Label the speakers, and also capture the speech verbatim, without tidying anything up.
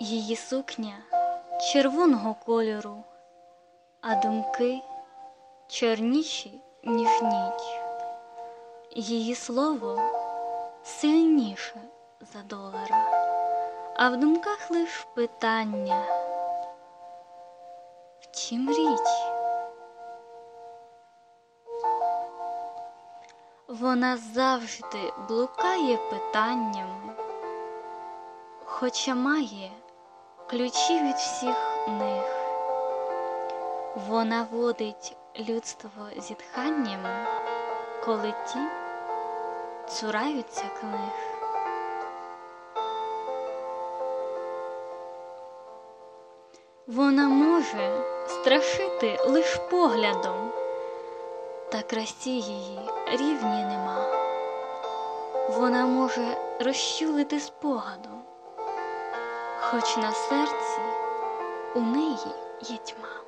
Speaker 1: Її сукня червоного кольору, а думки чорніші, ніж ніч. Її слово сильніше за долара, а в думках лиш питання: в чім річ? Вона завжди блукає питаннями, хоча має ключі від всіх них. Вона водить людство зітханнями, коли ті цураються книг. Вона може страшити лиш поглядом, та красі її рівні нема. Вона може розчулити спогадом, хоч на серці у неї є тьма.